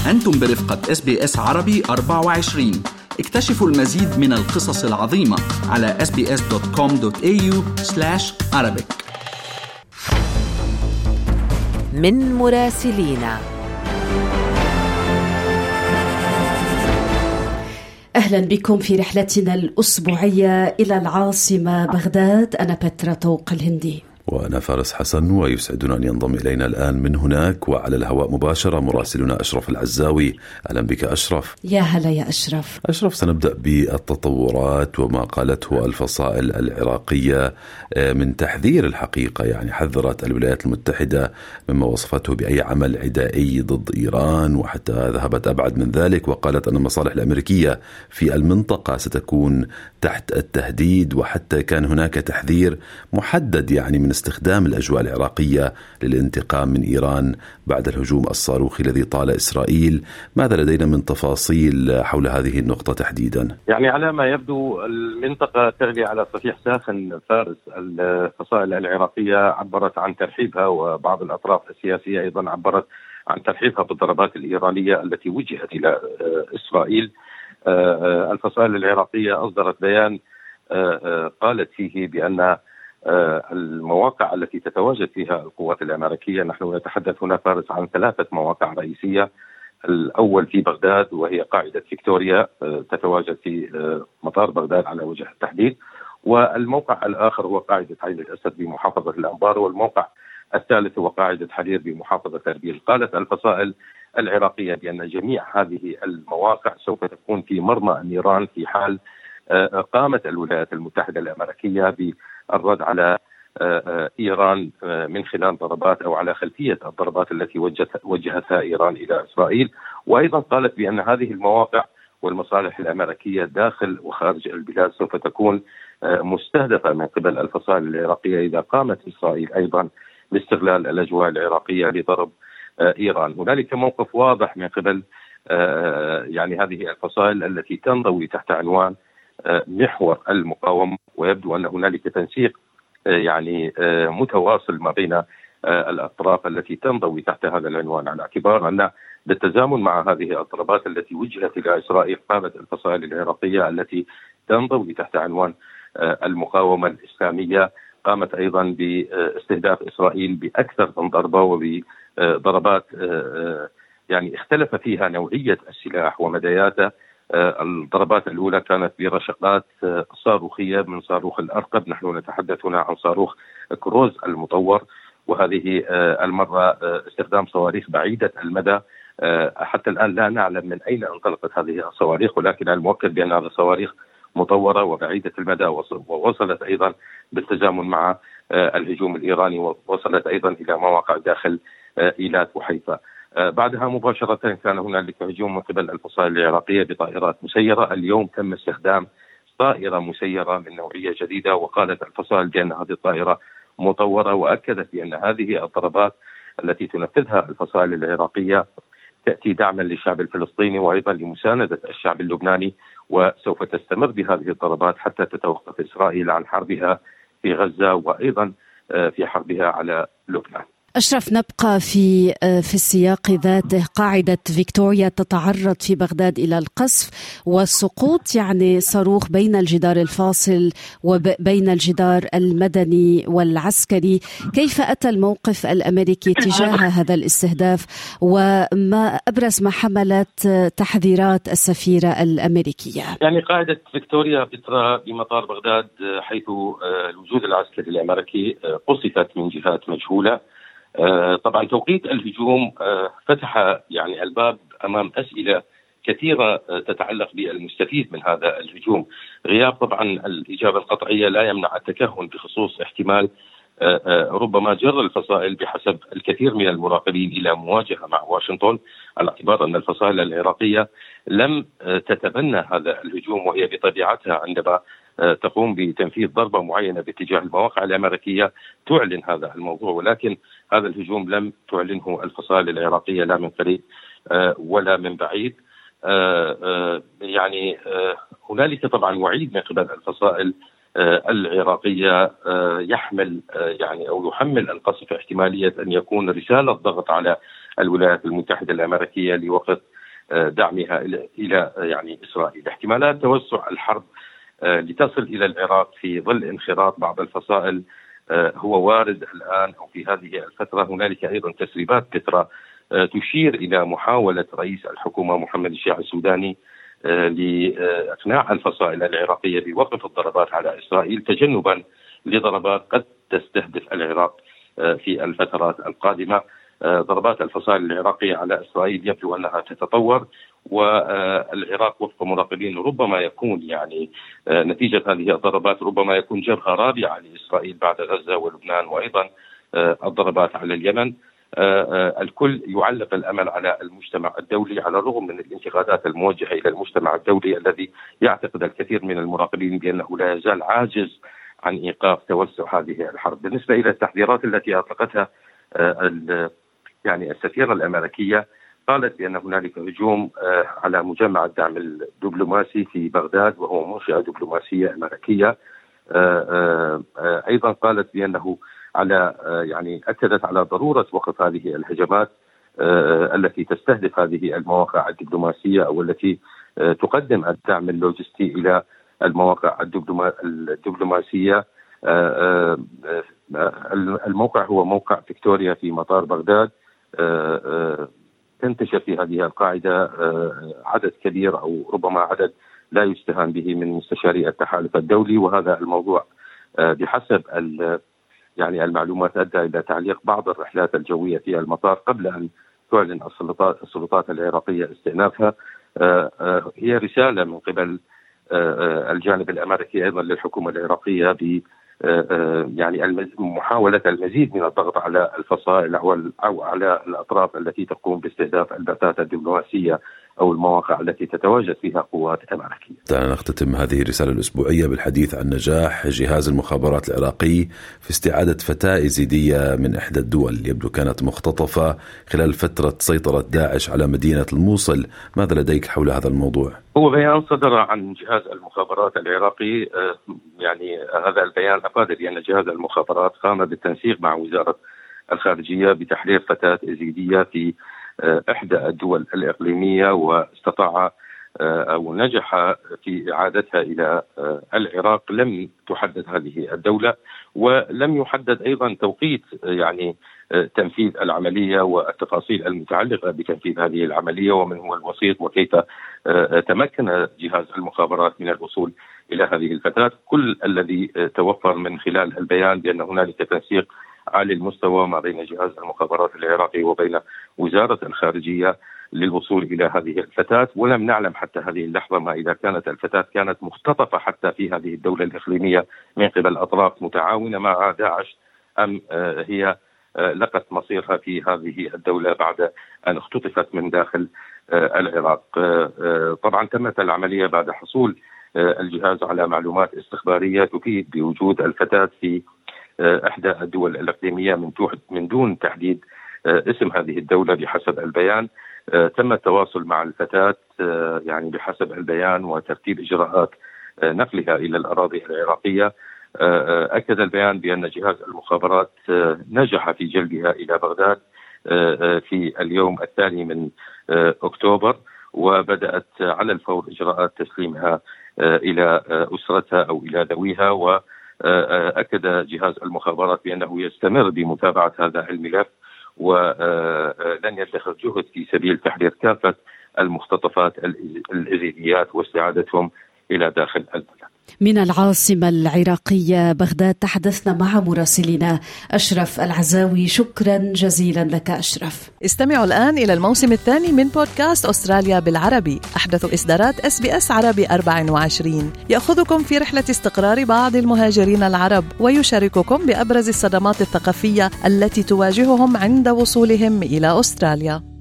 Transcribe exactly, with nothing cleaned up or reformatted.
أنتم برفقة إس بي إس عربي أربعة وعشرين. اكتشفوا المزيد من القصص العظيمة على إس بي إس دوت كوم دوت إيه يو سلاش عربيك. من مراسلينا. أهلا بكم في رحلتنا الأسبوعية إلى العاصمة بغداد. أنا بترا طوق الهندي وأنا فارس حسن، ويسعدنا أن ينضم إلينا الآن من هناك وعلى الهواء مباشرة مراسلنا أشرف العزاوي. أهلا بك أشرف. يا هلا يا أشرف. أشرف، سنبدأ بالتطورات وما قالته الفصائل العراقية من تحذير الحقيقة. يعني حذرت الولايات المتحدة مما وصفته بأي عمل عدائي ضد إيران، وحتى ذهبت أبعد من ذلك وقالت أن المصالح الأمريكية في المنطقة ستكون تحت التهديد، وحتى كان هناك تحذير محدد يعني من استخدام الأجواء العراقية للانتقام من إيران بعد الهجوم الصاروخي الذي طال إسرائيل. ماذا لدينا من تفاصيل حول هذه النقطة تحديدا؟ يعني على ما يبدو المنطقة تغلي على صفيح ساخن فارس. الفصائل العراقية عبرت عن ترحيبها، وبعض الأطراف السياسية أيضا عبرت عن ترحيبها بالضربات الإيرانية التي وجهت إلى إسرائيل. الفصائل العراقية أصدرت بيان قالت فيه بأن المواقع التي تتواجد فيها القوات الأمريكية، نحن نتحدث هنا فارس عن ثلاثة مواقع رئيسية. الأول في بغداد وهي قاعدة فيكتوريا تتواجد في مطار بغداد على وجه التحديد، والموقع الآخر هو قاعدة عين الأسد بمحافظة الأنبار، والموقع الثالث هو قاعدة حرير بمحافظة أربيل. قالت الفصائل العراقية بأن جميع هذه المواقع سوف تكون في مرمى النيران في حال قامت الولايات المتحدة الأمريكية بالرد على إيران من خلال ضربات أو على خلفية الضربات التي وجهتها إيران إلى إسرائيل. وأيضا قالت بأن هذه المواقع والمصالح الأمريكية داخل وخارج البلاد سوف تكون مستهدفة من قبل الفصائل العراقية إذا قامت إسرائيل أيضا باستغلال الأجواء العراقية لضرب إيران. هنالك موقف واضح من قبل يعني هذه الفصائل التي تنضوي تحت عنوان محور المقاومة، ويبدو أن هنالك تنسيق يعني متواصل ما بين الأطراف التي تنضوي تحت هذا العنوان، على اعتبار أن بالتزامن مع هذه الضربات التي وجهت إلى إسرائيل قامت الفصائل العراقية التي تنضوي تحت عنوان المقاومة الإسلامية قامت أيضا باستهداف إسرائيل بأكثر من ضربة وبضربات يعني اختلف فيها نوعية السلاح ومداياته. الضربات الأولى كانت برشقات صاروخية من صاروخ الأرقب، نحن نتحدث هنا عن صاروخ كروز المطور، وهذه المرة استخدام صواريخ بعيدة المدى. حتى الآن لا نعلم من أين انطلقت هذه الصواريخ، ولكن المؤكد بأن هذه صواريخ مطورة وبعيدة المدى، ووصلت أيضا بالتزامن مع الهجوم الإيراني ووصلت أيضا إلى مواقع داخل إيلات وحيفا. بعدها مباشرة كان هنالك هجوم من قبل الفصائل العراقية بطائرات مسيرة. اليوم تم استخدام طائرة مسيرة من نوعية جديدة، وقالت الفصائل بأن هذه الطائرة مطورة، وأكدت بأن هذه الضربات التي تنفذها الفصائل العراقية تأتي دعما للشعب الفلسطيني وأيضا لمساندة الشعب اللبناني، وسوف تستمر بهذه الضربات حتى تتوقف إسرائيل عن حربها في غزة وأيضا في حربها على لبنان. أشرف، نبقى في في السياق ذاته. قاعدة فيكتوريا تتعرض في بغداد إلى القصف والسقوط، يعني صاروخ بين الجدار الفاصل وبين الجدار المدني والعسكري. كيف أتى الموقف الأمريكي تجاه هذا الاستهداف، وما أبرز ما حملت تحذيرات السفيرة الأمريكية؟ يعني قاعدة فيكتوريا بترى بمطار بغداد، حيث الوجود العسكري الأمريكي قصفت من جهات مجهولة. طبعا توقيت الهجوم فتح يعني الباب أمام أسئلة كثيرة تتعلق بالمستفيد من هذا الهجوم. غياب طبعا الإجابة القطعية لا يمنع التكهن بخصوص احتمال ربما جر الفصائل بحسب الكثير من المراقبين إلى مواجهة مع واشنطن، على اعتبار أن الفصائل العراقية لم تتبنى هذا الهجوم، وهي بطبيعتها عندما تقوم بتنفيذ ضربة معينة باتجاه المواقع الأمريكية تعلن هذا الموضوع، ولكن هذا الهجوم لم تعلنه الفصائل العراقية لا من قريب ولا من بعيد. يعني هنالك طبعا وعيد من قبل الفصائل العراقية يحمل يعني أو يحمل القصف احتمالية أن يكون رسالة ضغط على الولايات المتحدة الأمريكية لوقف دعمها إلى يعني إسرائيل. احتمالات توسع الحرب لتصل إلى العراق في ظل انخراط بعض الفصائل هو وارد الآن أو في هذه الفترة. هنالك أيضا تسريبات كثيرة تشير إلى محاولة رئيس الحكومة محمد الشيع السوداني لإقناع الفصائل العراقية بوقف الضربات على إسرائيل تجنبا لضربات قد تستهدف العراق في الفترات القادمة. ضربات الفصائل العراقية على إسرائيل يبدو أنها تتطور، والعراق وفق مراقبين ربما يكون يعني نتيجة هذه الضربات ربما يكون جبهة رابعة لإسرائيل بعد غزة ولبنان وأيضا الضربات على اليمن. الكل يعلق الأمل على المجتمع الدولي على الرغم من الانتقادات الموجهة إلى المجتمع الدولي الذي يعتقد الكثير من المراقبين بأنه لا يزال عاجز عن إيقاف توسع هذه الحرب. بالنسبة إلى التحذيرات التي أطلقتها يعني السفيرة الأمريكية، قالت بأن هنالك هجوم على مجمع الدعم الدبلوماسي في بغداد وهو منشأة دبلوماسية أمريكية. أيضا قالت بأنه على يعني أكدت على ضرورة وقف هذه الهجمات التي تستهدف هذه المواقع الدبلوماسية أو التي تقدم الدعم اللوجستي إلى المواقع الدبلوماسية. الموقع هو موقع فيكتوريا في مطار بغداد. تنتشر في هذه القاعدة عدد كبير أو ربما عدد لا يستهان به من مستشاري التحالف الدولي، وهذا الموضوع بحسب يعني المعلومات أدى إلى تعليق بعض الرحلات الجوية في المطار قبل أن تعلن السلطات السلطات العراقية استئنافها. هي رسالة من قبل الجانب الأمريكي أيضا للحكومة العراقية ب يعني محاولة المزيد من الضغط على الفصائل أو على الأطراف التي تقوم باستهداف البعثات الدبلوماسية أو المواقع التي تتواجد فيها قوات أمريكية. دعنا نختتم هذه الرسالة الأسبوعية بالحديث عن نجاح جهاز المخابرات العراقي في استعادة فتاة إزيدية من إحدى الدول يبدو كانت مختطفة خلال فترة سيطرة داعش على مدينة الموصل. ماذا لديك حول هذا الموضوع؟ هو بيان صدر عن جهاز المخابرات العراقي، يعني هذا البيان أفاد بأن جهاز المخابرات قام بالتنسيق مع وزارة الخارجية بتحرير فتاة إزيدية في إحدى الدول الإقليمية، واستطاع أو نجح في إعادتها إلى العراق. لم تحدد هذه الدولة ولم يحدد أيضا توقيت يعني تنفيذ العملية والتفاصيل المتعلقة بتنفيذ هذه العملية ومن هو الوسيط وكيف تمكن جهاز المخابرات من الوصول إلى هذه الفتاة. كل الذي توفر من خلال البيان بأن هنالك تنسيق عالي المستوى ما بين جهاز المخابرات العراقي وبين وزارة الخارجية للوصول إلى هذه الفتاة، ولم نعلم حتى هذه اللحظة ما إذا كانت الفتاة كانت مختطفة حتى في هذه الدولة الإقليمية من قبل أطراف متعاونة مع داعش أم هي لقت مصيرها في هذه الدولة بعد أن اختطفت من داخل العراق. طبعا تمت العملية بعد حصول الجهاز على معلومات استخبارية تفيد بوجود الفتاة في إحدى الدول الإقليمية من من دون تحديد اسم هذه الدولة بحسب البيان. تم التواصل مع الفتاة يعني بحسب البيان وترتيب إجراءات نقلها إلى الأراضي العراقية. أكد البيان بأن جهاز المخابرات نجح في جلبها إلى بغداد في اليوم الثاني من أكتوبر، وبدأت على الفور إجراءات تسليمها إلى أسرتها أو إلى ذويها. وأكد جهاز المخابرات بأنه يستمر بمتابعة هذا الملف ولن يدخر جهد في سبيل تحرير كافة المختطفات الإزيديات واستعادتهم إلى داخل البلد. من العاصمة العراقية بغداد تحدثنا مع مراسلنا أشرف العزاوي. شكرا جزيلا لك أشرف. استمعوا الآن إلى الموسم الثاني من بودكاست أستراليا بالعربي، أحدث إصدارات إس بي إس عربي أربعة وعشرين، يأخذكم في رحلة استقرار بعض المهاجرين العرب ويشارككم بأبرز الصدمات الثقافية التي تواجههم عند وصولهم إلى أستراليا.